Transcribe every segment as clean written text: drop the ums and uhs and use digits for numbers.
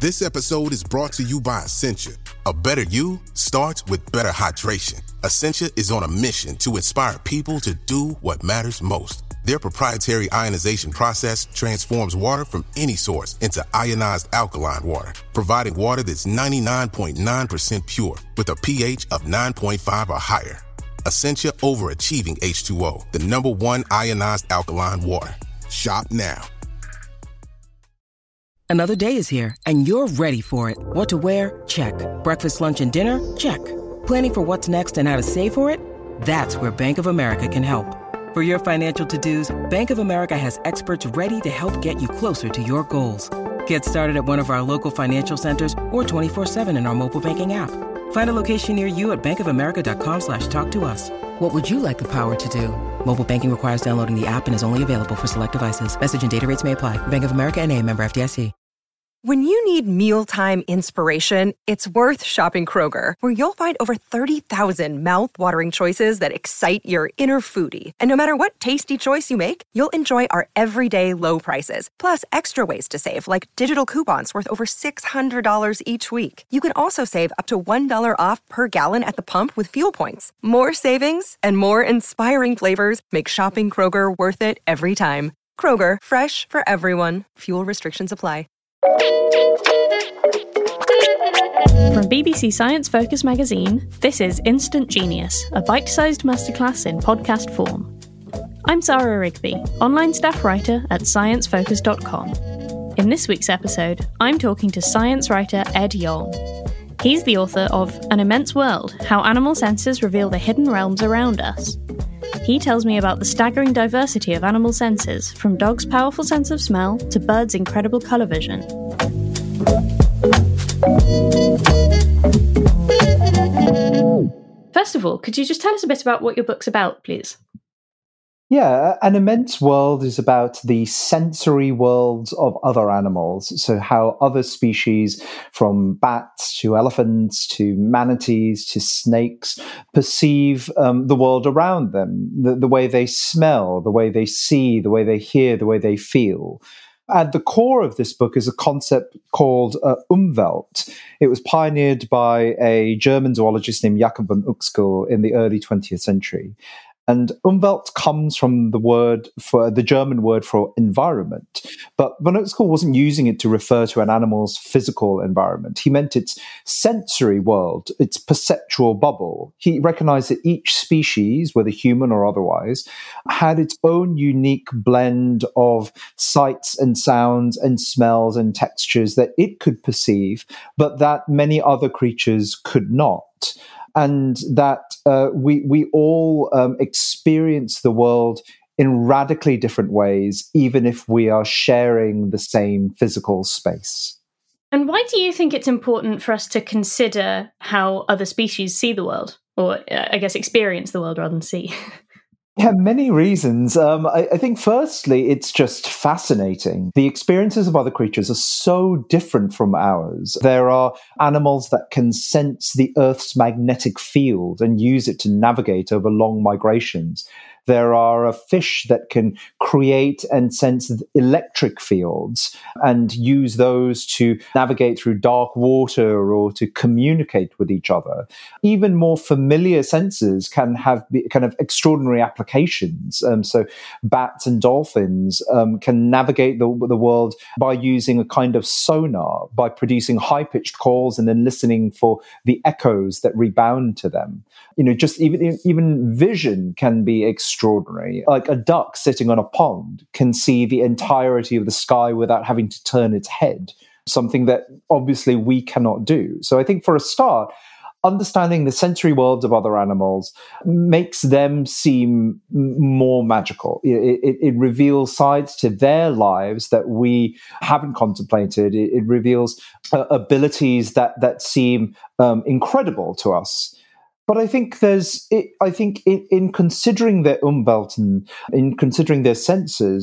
This episode is brought to you by Essentia. A better you starts with better hydration. Essentia is on a mission to inspire people to do what matters most. Their proprietary ionization process transforms water from any source into ionized alkaline water, providing water that's 99.9% pure with a pH of 9.5 or higher. Essentia Overachieving H2O, the #1 ionized alkaline water. Shop now. Another day is here, and you're ready for it. What to wear? Check. Breakfast, lunch, and dinner? Check. Planning for what's next and how to save for it? That's where Bank of America can help. For your financial to-dos, Bank of America has experts ready to help get you closer to your goals. Get started at one of our local financial centers or 24/7 in our mobile banking app. Find a location near you at bankofamerica.com/talktous. What would you like the power to do? Mobile banking requires downloading the app and is only available for select devices. Message and data rates may apply. Bank of America N.A., member FDIC. When you need mealtime inspiration, it's worth shopping Kroger, where you'll find over 30,000 mouth-watering choices that excite your inner foodie. And no matter what tasty choice you make, you'll enjoy our everyday low prices, plus extra ways to save, like digital coupons worth over $600 each week. You can also save up to $1 off per gallon at the pump with fuel points. More savings and more inspiring flavors make shopping Kroger worth it every time. Kroger, fresh for everyone. Fuel restrictions apply. From BBC Science Focus magazine, this is Instant Genius, a bite-sized masterclass in podcast form. I'm Sarah Rigby, online staff writer at sciencefocus.com. In this week's episode, I'm talking to science writer Ed Yong. He's the author of An Immense World: How Animal Senses Reveal the Hidden Realms Around Us. He tells me about the staggering diversity of animal senses, from dogs' powerful sense of smell to birds' incredible colour vision. First of all, could you just tell us a bit about what your book's about, please? Yeah, An Immense World is about the sensory worlds of other animals. So how other species, from bats to elephants to manatees to snakes, perceive the world around them, the way they smell, the way they see, the way they hear, the way they feel. At the core of this book is a concept called Umwelt. It was pioneered by a German zoologist named Jakob von Uexküll in the early 20th century. And Umwelt comes from the German word for environment. But von Uexküll wasn't using it to refer to an animal's physical environment. He meant its sensory world, its perceptual bubble. He recognized that each species, whether human or otherwise, had its own unique blend of sights and sounds and smells and textures that it could perceive, but that many other creatures could not. And that we all experience the world in radically different ways, even if we are sharing the same physical space. And why do you think it's important for us to consider how other species see the world? Or, I guess, experience the world rather than see? Yeah, many reasons. I think firstly, it's just fascinating. The experiences of other creatures are so different from ours. There are animals that can sense the Earth's magnetic field and use it to navigate over long migrations. There are fish that can create and sense electric fields and use those to navigate through dark water or to communicate with each other. Even more familiar senses can have kind of extraordinary applications. So bats and dolphins can navigate the world by using a kind of sonar, by producing high-pitched calls and then listening for the echoes that rebound to them. Just even vision can be extraordinary. Like a duck sitting on a pond can see the entirety of the sky without having to turn its head, something that obviously we cannot do. So I think for a start, understanding the sensory worlds of other animals makes them seem more magical. It reveals sides to their lives that we haven't contemplated. It reveals abilities that seem incredible to us. But I think in considering their Umwelt and in considering their senses,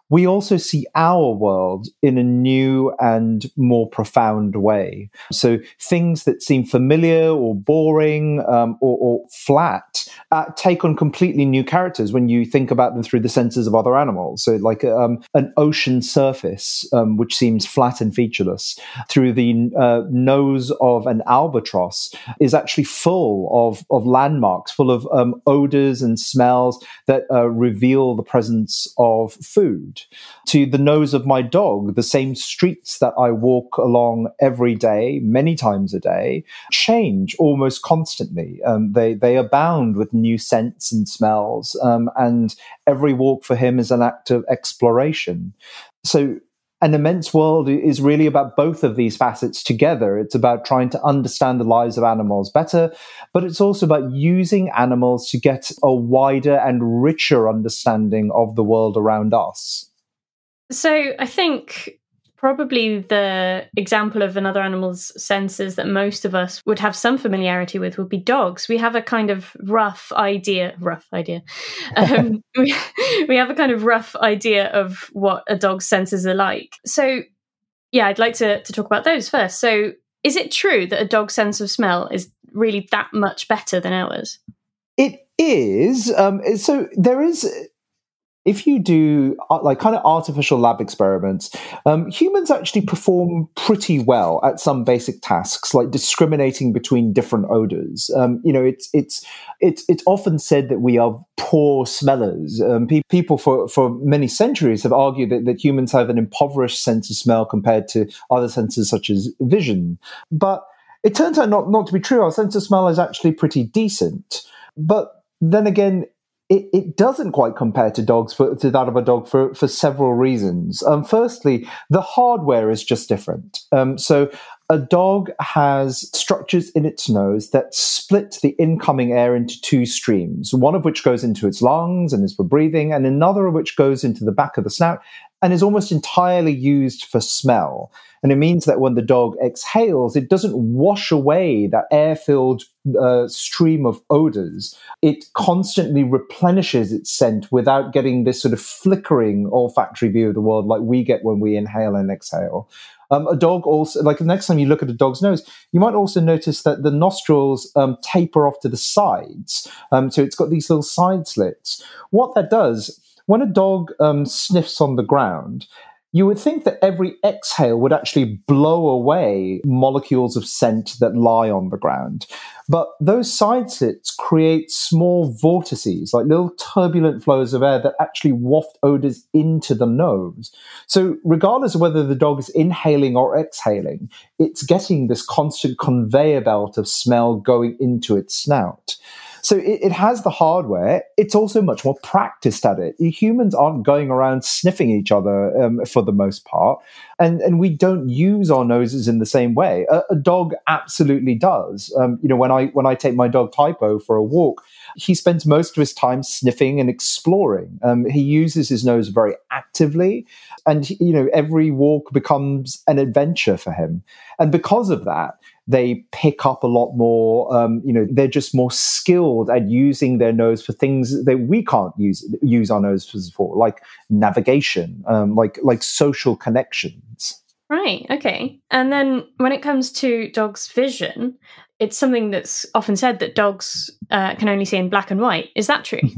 we also see our world in a new and more profound way. So things that seem familiar or boring or flat take on completely new characters when you think about them through the senses of other animals. So like an ocean surface, which seems flat and featureless, through the nose of an albatross is actually full of landmarks, full of odors and smells that reveal the presence of food. To the nose of my dog, the same streets that I walk along every day, many times a day, change almost constantly. They abound with new scents and smells, and every walk for him is an act of exploration. So an immense world is really about both of these facets together. It's about trying to understand the lives of animals better, but it's also about using animals to get a wider and richer understanding of the world around us. So I think probably the example of another animal's senses that most of us would have some familiarity with would be dogs. We have a kind of rough idea. We have a kind of rough idea of what a dog's senses are like. So yeah, I'd like to talk about those first. So is it true that a dog's sense of smell is really that much better than ours? It is. So there is... If you do like kind of artificial lab experiments, humans actually perform pretty well at some basic tasks, like discriminating between different odors. It's often said that we are poor smellers. People for many centuries have argued that humans have an impoverished sense of smell compared to other senses such as vision. But it turns out not to be true. Our sense of smell is actually pretty decent. But then again, it doesn't quite compare to to that of a dog for several reasons. Firstly, the hardware is just different. So a dog has structures in its nose that split the incoming air into two streams, one of which goes into its lungs and is for breathing, and another of which goes into the back of the snout and is almost entirely used for smell. And it means that when the dog exhales, it doesn't wash away that air-filled stream of odors. It constantly replenishes its scent without getting this sort of flickering olfactory view of the world like we get when we inhale and exhale. A dog also, like the next time you look at a dog's nose, you might also notice that the nostrils taper off to the sides. So it's got these little side slits. What that does, when a dog sniffs on the ground, you would think that every exhale would actually blow away molecules of scent that lie on the ground. But those side slits create small vortices, like little turbulent flows of air that actually waft odors into the nose. So regardless of whether the dog is inhaling or exhaling, it's getting this constant conveyor belt of smell going into its snout. So it has the hardware. It's also much more practiced at it. Humans aren't going around sniffing each other for the most part. And we don't use our noses in the same way. A dog absolutely does. When I take my dog Typo for a walk, he spends most of his time sniffing and exploring. He uses his nose very actively. And, every walk becomes an adventure for him. And because of that, they pick up a lot more, they're just more skilled at using their nose for things that we can't use our noses for, like navigation, like social connections. Right, okay. And then when it comes to dogs' vision, it's something that's often said that dogs can only see in black and white. Is that true?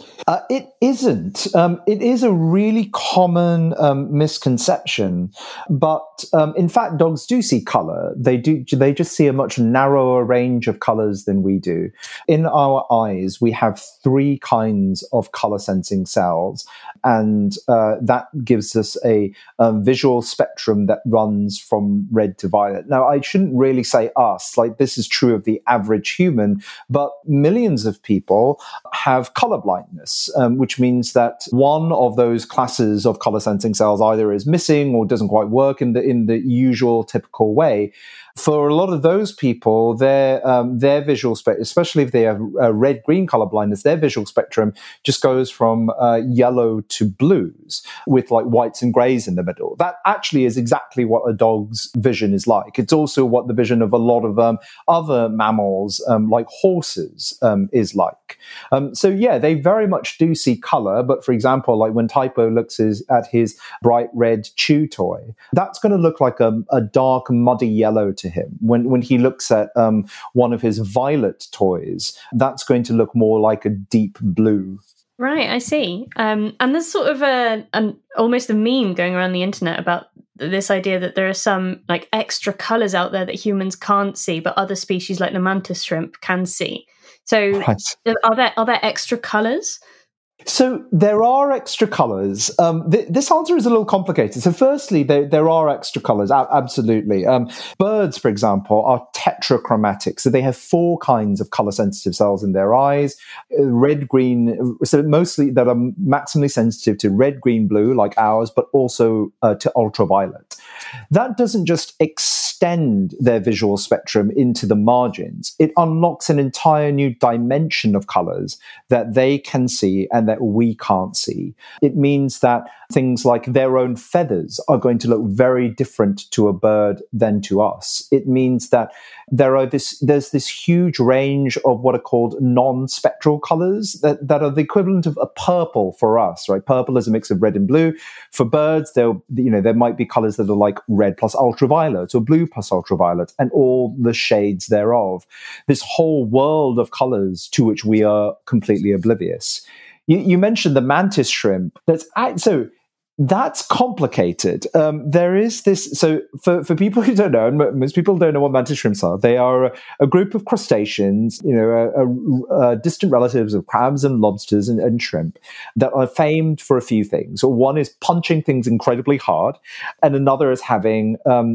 It isn't. It is a really common misconception. But in fact, dogs do see color. They just see a much narrower range of colors than we do. In our eyes, we have 3 kinds of color sensing cells. And that gives us a visual spectrum that runs from red to violet. Now, I shouldn't really say us, like this is true of the average human, but millions of people have color blindness, which means that one of those classes of color sensing cells either is missing or doesn't quite work in the usual typical way. For a lot of those people, their visual spectrum, especially if they have red-green color blindness, their visual spectrum just goes from yellow to blues with like whites and grays in the middle. That actually is exactly what a dog's vision is like. It's also what the vision of a lot of other mammals like horses is like. So yeah, they very much do see color. But for example, like when Typo looks at his bright red chew toy, that's going to look like a dark muddy yellow to him. When he looks at one of his violet toys, that's going to look more like a deep blue. Right, I see. And there's sort of almost a meme going around the internet about this idea that there are some like extra colors out there that humans can't see, but other species like the mantis shrimp can see. So Right. are there extra colors? So there are extra colors. This answer is a little complicated. So firstly, there are extra colors, absolutely. Birds, for example, are tetrachromatic. So they have 4 kinds of color-sensitive cells in their eyes. Red, green, so mostly that are maximally sensitive to red, green, blue, like ours, but also to ultraviolet. That doesn't just extend their visual spectrum into the margins. It unlocks an entire new dimension of colors that they can see and that we can't see. It means that things like their own feathers are going to look very different to a bird than to us. It means that there's this huge range of what are called non-spectral colors that are the equivalent of a purple for us, right? Purple is a mix of red and blue. For birds, there might be colors that are like red plus ultraviolet or blue plus ultraviolet and all the shades thereof. This whole world of colors to which we are completely oblivious. You mentioned the mantis shrimp. That's complicated. There is this. So for people who don't know, and most people don't know what mantis shrimps are, they are a group of crustaceans, distant relatives of crabs and lobsters and shrimp that are famed for a few things. One is punching things incredibly hard, and another is having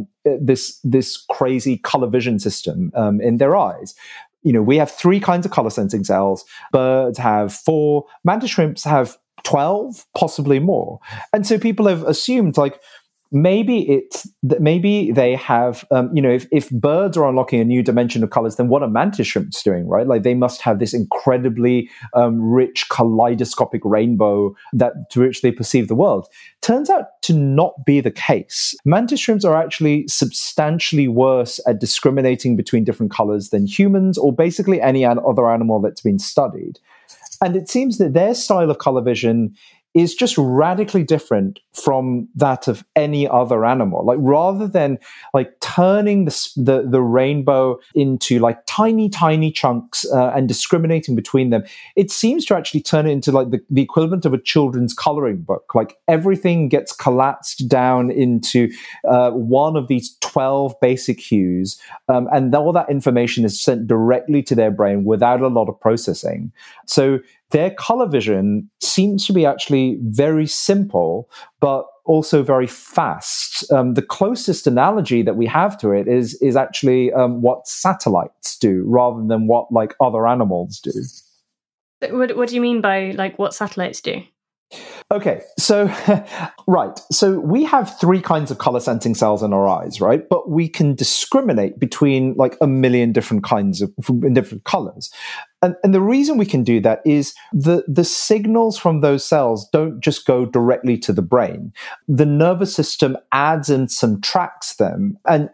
this crazy color vision system in their eyes. We have 3 kinds of color sensing cells. Birds have 4. Mantis shrimps have 12, possibly more. And so people have assumed like maybe they have, if birds are unlocking a new dimension of colors, then what are mantis shrimps doing, right? Like they must have this incredibly rich kaleidoscopic rainbow to which they perceive the world. Turns out to not be the case. Mantis shrimps are actually substantially worse at discriminating between different colors than humans or basically any other animal that's been studied. And it seems that their style of color vision is just radically different from that of any other animal. Like rather than like turning the rainbow into like tiny chunks and discriminating between them, it seems to actually turn it into like the equivalent of a children's coloring book. Like everything gets collapsed down into one of these 12 basic hues, and all that information is sent directly to their brain without a lot of processing. So their color vision seems to be actually very simple, but also very fast. The closest analogy that we have to it is actually what satellites do, rather than what like other animals do. What do you mean by like what satellites do? Okay, so right. So we have 3 kinds of color sensing cells in our eyes, right? But we can discriminate between like a million different kinds of different colors. And the reason we can do that is the signals from those cells don't just go directly to the brain. The nervous system adds and subtracts them and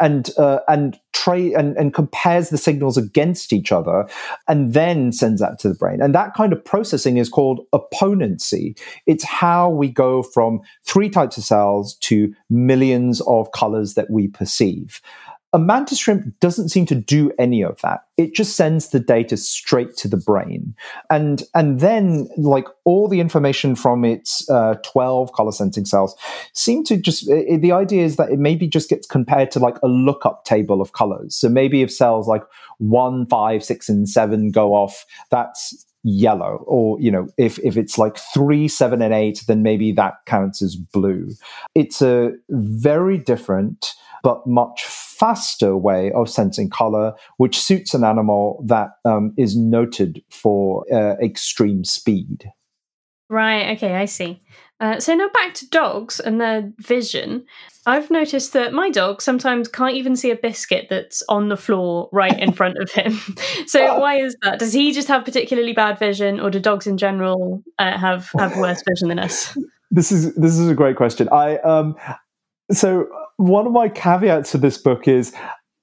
compares the signals against each other and then sends that to the brain. And that kind of processing is called opponency. It's how we go from 3 types of cells to millions of colors that we perceive. A mantis shrimp doesn't seem to do any of that. It just sends the data straight to the brain. And then, like, all the information from its 12 color sensing cells seem to just, the idea is that it maybe just gets compared to, like, a lookup table of colors. So maybe if cells like 1, 5, 6, and 7 go off, that's yellow. Or, if it's like 3, 7, and 8, then maybe that counts as blue. It's a very different but much faster way of sensing color, which suits an animal that is noted for extreme speed. Right, okay, I see. So now back to dogs and their vision. I've noticed that my dog sometimes can't even see a biscuit that's on the floor right in front of him. So why is that? Does he just have particularly bad vision, or do dogs in general have worse vision than us? This is a great question. So one of my caveats to this book is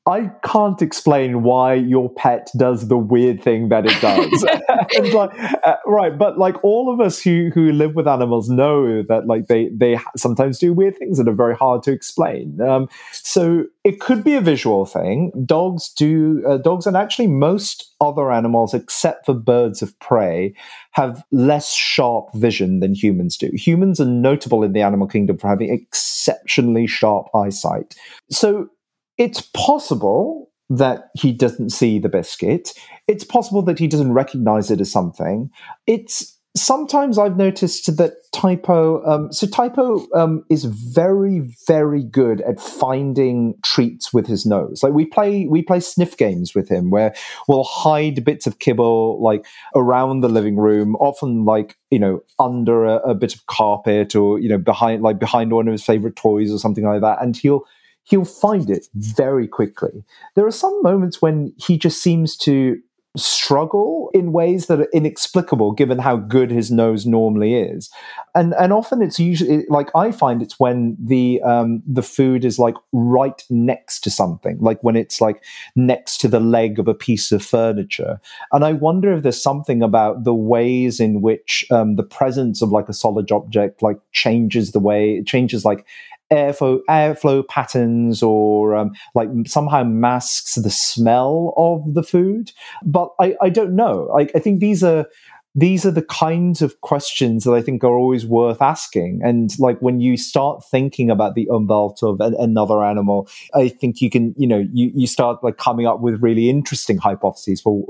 I can't explain why your pet does the weird thing that it does. It's like, right, but like all of us who live with animals know that like they sometimes do weird things that are very hard to explain. So it could be a visual thing. Dogs and actually most other animals except for birds of prey have less sharp vision than humans do. Humans are notable in the animal kingdom for having exceptionally sharp eyesight. So it's possible that he doesn't see the biscuit. It's possible that he doesn't recognize it as something. Sometimes I've noticed that Typo is very, very good at finding treats with his nose. Like we play sniff games with him where we'll hide bits of kibble like around the living room, often like, under a bit of carpet or, behind one of his favorite toys or something like that. And he'll find it very quickly. There are some moments when he just seems to struggle in ways that are inexplicable given how good his nose normally is. And often it's usually like I find it's when the food is like right next to something, like when it's like next to the leg of a piece of furniture. And I wonder if there's something about the ways in which the presence of like a solid object like changes like airflow patterns or like somehow masks the smell of the food. But I don't know. I think these are the kinds of questions that I think are always worth asking. And like when you start thinking about the umwelt of another animal, I think you can, you start like coming up with really interesting hypotheses for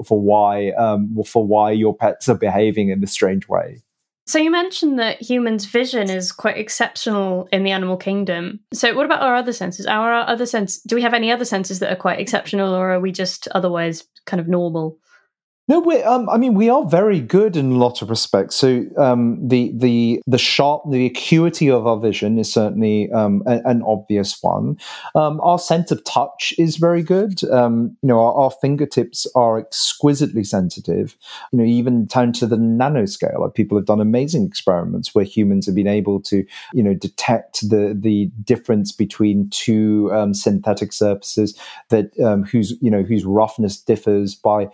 why your pets are behaving in this strange way. So you mentioned that humans' vision is quite exceptional in the animal kingdom. So what about our other senses? Do we have any other senses that are quite exceptional, or are we just otherwise kind of normal? No, we are very good in a lot of respects. So the acuity of our vision is certainly an obvious one. Our sense of touch is very good. Our fingertips are exquisitely sensitive. Even down to the nanoscale. Like people have done amazing experiments where humans have been able to detect the difference between two synthetic surfaces that whose roughness differs by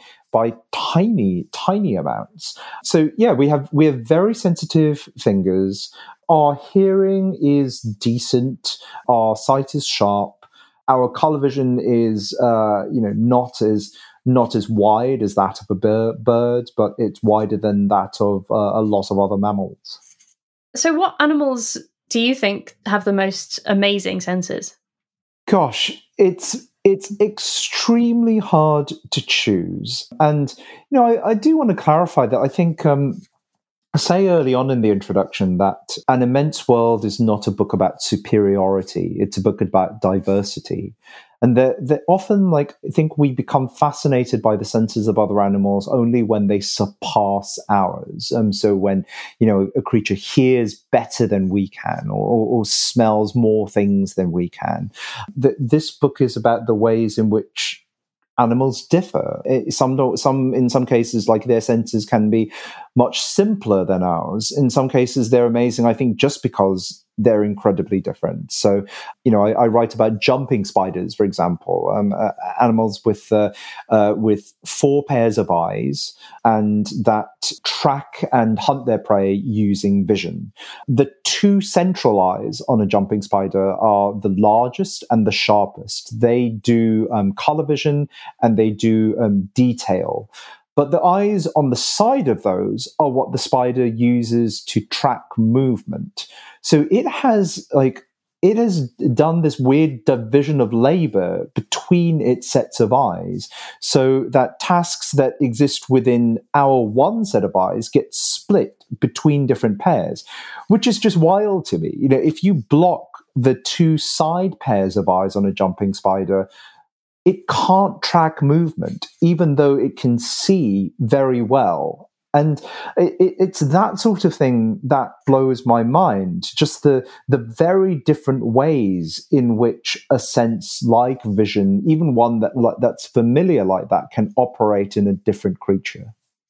tiny amounts. So yeah, we have very sensitive fingers. Our hearing is decent. Our sight is sharp. Our color vision is not as wide as that of a bird, but it's wider than that of a lot of other mammals. So what animals do you think have the most amazing senses? Gosh, it's extremely hard to choose. And, I do want to clarify that I think I say early on in the introduction that An Immense World is not a book about superiority. It's a book about diversity. And that often, like, I think we become fascinated by the senses of other animals only when they surpass ours. So when, a creature hears better than we can or smells more things than we can. This book is about the ways in which animals differ. In some cases, like their senses can be much simpler than ours. In some cases, they're amazing, I think, just because they're incredibly different. So, I write about jumping spiders, for example, animals with 4 pairs of eyes and that track and hunt their prey using vision. The 2 central eyes on a jumping spider are the largest and the sharpest. They do color vision and they do detail. But the eyes on the side of those are what the spider uses to track movement. So it has done this weird division of labor between its sets of eyes so that tasks that exist within our one set of eyes get split between different pairs, which is just wild to me. If you block the 2 side pairs of eyes on a jumping spider, it can't track movement, even though it can see very well. And it's that sort of thing that blows my mind, just the very different ways in which a sense like vision, even one that's familiar like that, can operate in a different creature.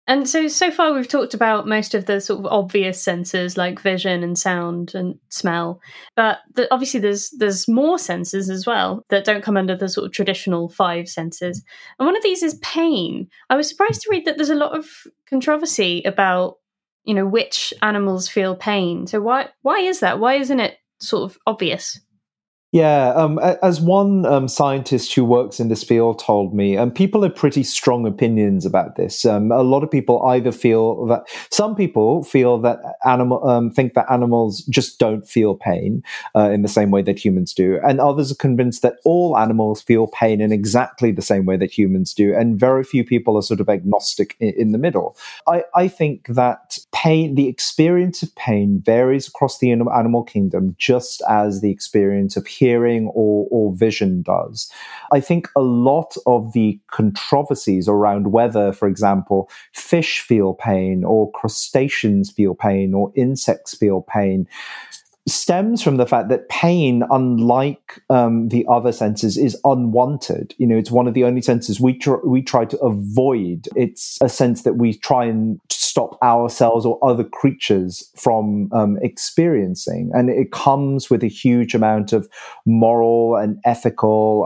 And so far we've talked about most of the sort of obvious senses like vision and sound and smell, but obviously there's more senses as well that don't come under the sort of traditional five senses. And one of these is pain. I was surprised to read that there's a lot of controversy about, which animals feel pain. So why is that? Why isn't it sort of obvious? Yeah, as one scientist who works in this field told me, people have pretty strong opinions about this. A lot of people either some people feel that think that animals just don't feel pain in the same way that humans do, and others are convinced that all animals feel pain in exactly the same way that humans do, and very few people are sort of agnostic in the middle. I think that the experience of pain varies across the animal kingdom, just as the experience of hearing or vision does. I think a lot of the controversies around whether, for example, fish feel pain or crustaceans feel pain or insects feel pain stems from the fact that pain, unlike the other senses, is unwanted. It's one of the only senses we try to avoid. It's a sense that we try and stop ourselves or other creatures from experiencing, and it comes with a huge amount of moral and ethical,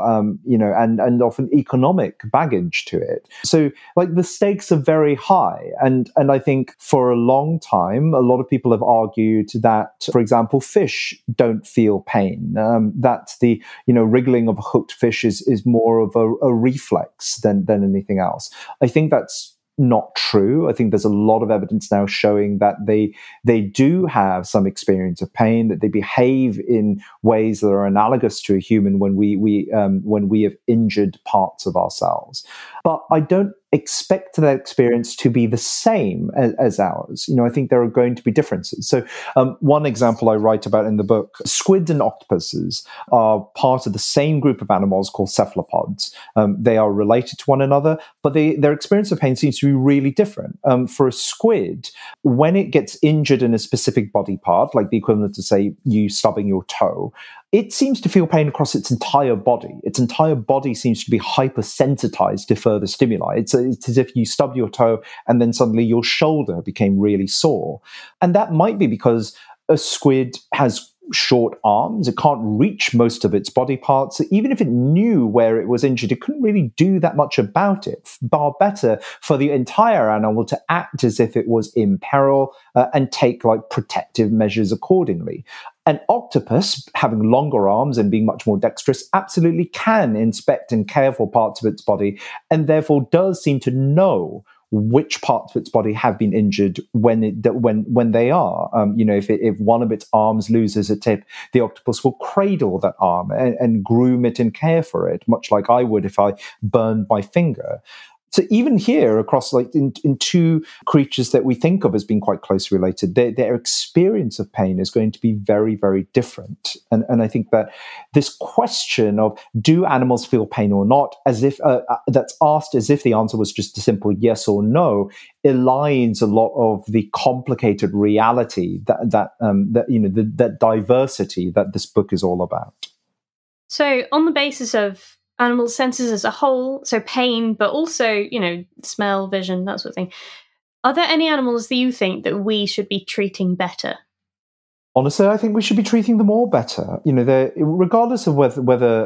and often economic baggage to it. So, the stakes are very high, and I think for a long time, a lot of people have argued that, for example, fish don't feel pain. That the wriggling of a hooked fish is more of a reflex than anything else. I think that's not true. I think there's a lot of evidence now showing that they do have some experience of pain, that they behave in ways that are analogous to a human when we have injured parts of ourselves. But I don't expect that experience to be the same as ours. I think there are going to be differences. So one example I write about in the book, squids and octopuses are part of the same group of animals called cephalopods. They are related to one another, but their experience of pain seems to be really different. For a squid, when it gets injured in a specific body part, like the equivalent to, say, you stubbing your toe, it seems to feel pain across its entire body. Its entire body seems to be hypersensitized to further stimuli. It's as if you stubbed your toe and then suddenly your shoulder became really sore. And that might be because a squid has short arms. It can't reach most of its body parts. So even if it knew where it was injured, it couldn't really do that much about it. Far better for the entire animal to act as if it was in peril and take protective measures accordingly. An octopus, having longer arms and being much more dexterous, absolutely can inspect and care for parts of its body, and therefore does seem to know which parts of its body have been injured when they are. If one of its arms loses a tip, the octopus will cradle that arm and groom it and care for it, much like I would if I burned my finger. So even here, across in two creatures that we think of as being quite closely related, their experience of pain is going to be very, very different. And I think that this question of do animals feel pain or not, as if that's asked as if the answer was just a simple yes or no, elides a lot of the complicated reality that diversity that this book is all about. So on the basis of animal senses as a whole, so pain, but also, smell, vision, that sort of thing. Are there any animals that you think that we should be treating better? Honestly, I think we should be treating them all better. Regardless of whether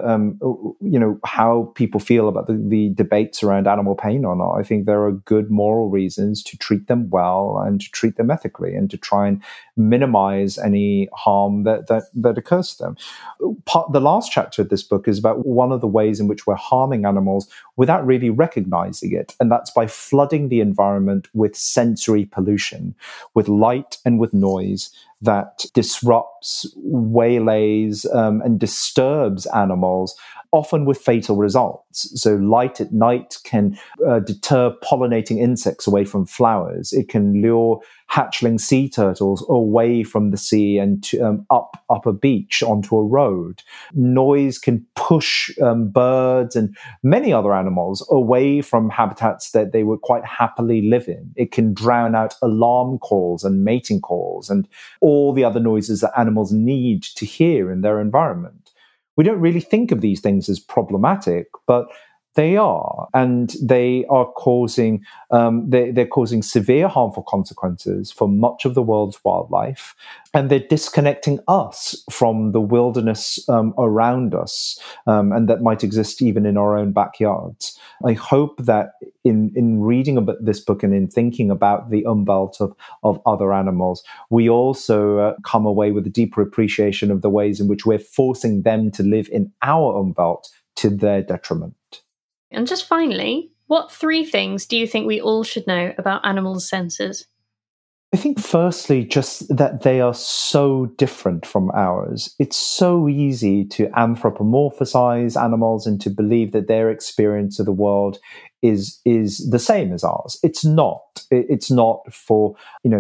how people feel about the debates around animal pain or not. I think there are good moral reasons to treat them well and to treat them ethically and to try and minimize any harm that occurs to them. The last chapter of this book is about one of the ways in which we're harming animals without really recognizing it, and that's by flooding the environment with sensory pollution, with light and with noise that disrupts, waylays, and disturbs animals, often with fatal results. So light at night can deter pollinating insects away from flowers. It can lure hatchling sea turtles away from the sea and up a beach onto a road. Noise can push birds and many other animals away from habitats that they would quite happily live in. It can drown out alarm calls and mating calls and all the other noises that animals need to hear in their environment. We don't really think of these things as problematic, but They are, and they are causing they're causing severe harmful consequences for much of the world's wildlife, and they're disconnecting us from the wilderness around us, and that might exist even in our own backyards. I hope that in reading about this book and in thinking about the umbelt of other animals, we also come away with a deeper appreciation of the ways in which we're forcing them to live in our umbelt to their detriment. And just finally, what 3 things do you think we all should know about animals' senses? I think firstly, just that they are so different from ours. It's so easy to anthropomorphize animals and to believe that their experience of the world is the same as ours. It's not. It's not for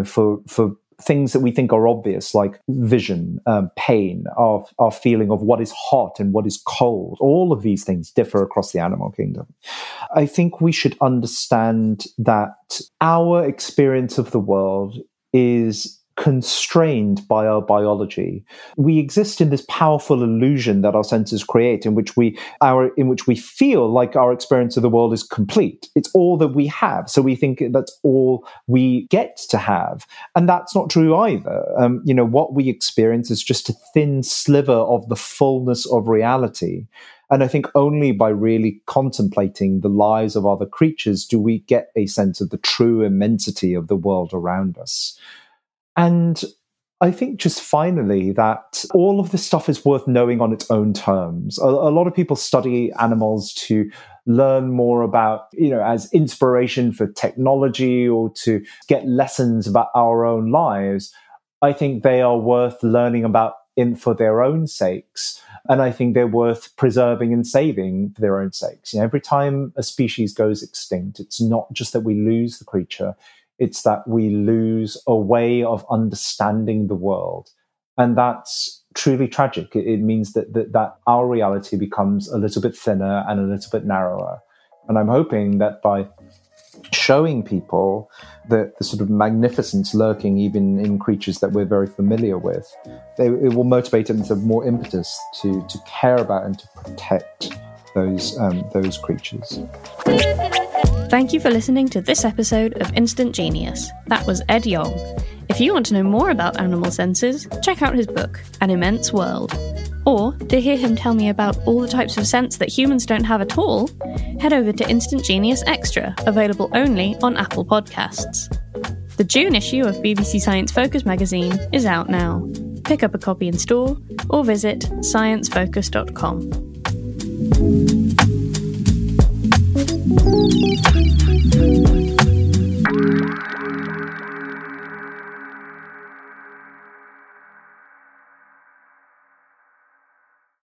things that we think are obvious, like vision, pain, our feeling of what is hot and what is cold. All of these things differ across the animal kingdom. I think we should understand that our experience of the world is constrained by our biology. We exist in this powerful illusion that our senses create, in which we feel like our experience of the world is complete. It's all that we have, so we think that's all we get to have, and that's not true either. What we experience is just a thin sliver of the fullness of reality. And I think only by really contemplating the lives of other creatures do we get a sense of the true immensity of the world around us. And I think just finally that all of this stuff is worth knowing on its own terms. A lot of people study animals to learn more about, as inspiration for technology or to get lessons about our own lives. I think they are worth learning about for their own sakes. And I think they're worth preserving and saving for their own sakes. Every time a species goes extinct, it's not just that we lose the creature, it's that we lose a way of understanding the world. And that's truly tragic. It means that our reality becomes a little bit thinner and a little bit narrower. And I'm hoping that by showing people the sort of magnificence lurking even in creatures that we're very familiar with, it will motivate them to have more impetus to care about and to protect those creatures. Thank you for listening to this episode of Instant Genius. That was Ed Yong. If you want to know more about animal senses, check out his book, An Immense World. Or, to hear him tell me about all the types of sense that humans don't have at all, head over to Instant Genius Extra, available only on Apple Podcasts. The June issue of BBC Science Focus magazine is out now. Pick up a copy in store, or visit sciencefocus.com.